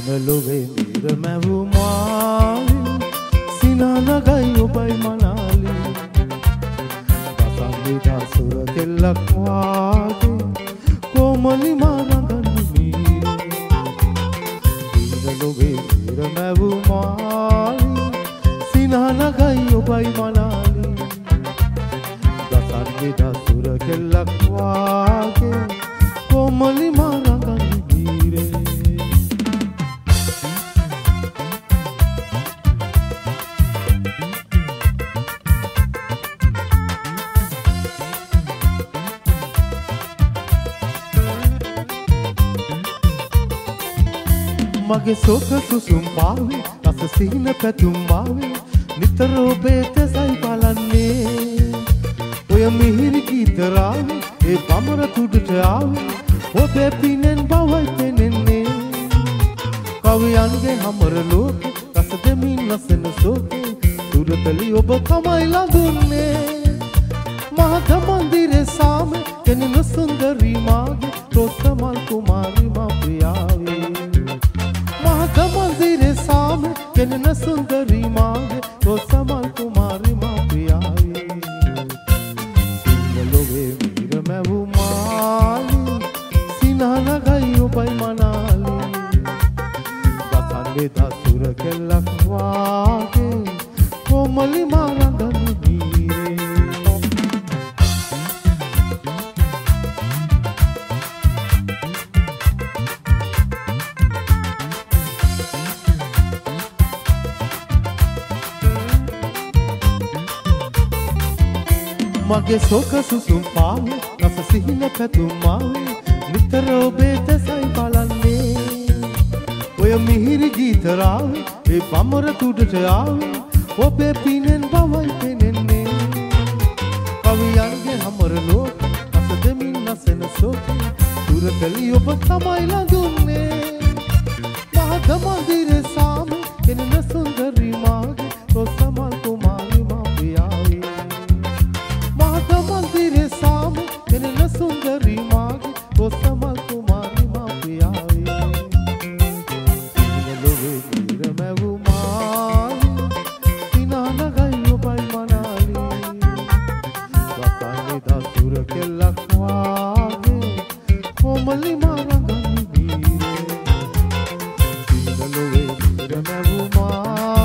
සිනලොවේ මිරමැවූ මාලි සිනානගයි ඔබයි මනාලි දසංගිතා සුර කෙල්ලක් වාගේ කොමලි මාරඟනු මීරේ සිනලොවේ මිරමැවූ මාලි සිනානගයි ඔබයි මනාලි දසංගිතා සුර කෙල්ලක් වාගේ කොමලි මාරඟනු මීරේ මගේ සෝක සුසුම් පාවේ රස සිහින පැතුම් වාවේ නිතර ඔබේ තෙසයි බලන්නේ ඔය මිහිරි ගීත රාවේ ඒ බමර තුඩට ආවේ ඔබේ පිනෙන් බවයි පෙනෙන්නේ කවියන්ගේ හමර ලෝකේ රස දෙමින් නැසෙන සෝකේ දුරතලි ඔබ තමයි ළඟුන්නේ මහත මන්දිරේ සාමේ කෙනෙන සුන්දරී මාගේ රොස්සමල් කුමාරි මා ප්‍රියාවේ मंदिरे सामने केन सुंदरी मागे तो समल कुमारी माँ प्रियावे सिंगलोवे वीर मैं वो माली सिनाना गई उपाय मनाली बसांगे दासुर के लखवागे कोमली मारा गनु वीरे මගේ සෝක සුසුම් පාවේ රස සිහින පැතුම් මාවේ නිතර ඔබේ තෙසයි බලන්නේ ඔය මිහිරි ගීත රාවේ ඒ බමර තුඩට ආවේ ඔබේ පිනෙන් බවයි පෙනෙන්නේ කවියන්ගේ හමර ලෝක රස දෙමින් නැසෙන සෝකේ දුරතලි ඔබ තමයි ළඟුන්නේ මහත මන්දිරේ සාමේ කෙනෙන සුන්දරී මාගේ රොස්සමල් කුමාරි මා ප්‍රියාවේ मंदिरे सामने केन सुंदरी मागे तो समल कुमारी माँ प्रियावे सिनलोवे वीर मैं वो माली सिनाना गई उपाय मनाली बसांगे दासुर के लखवागे कोमली मारंगनु वीरे सिनलोवे वीर मैं वो माली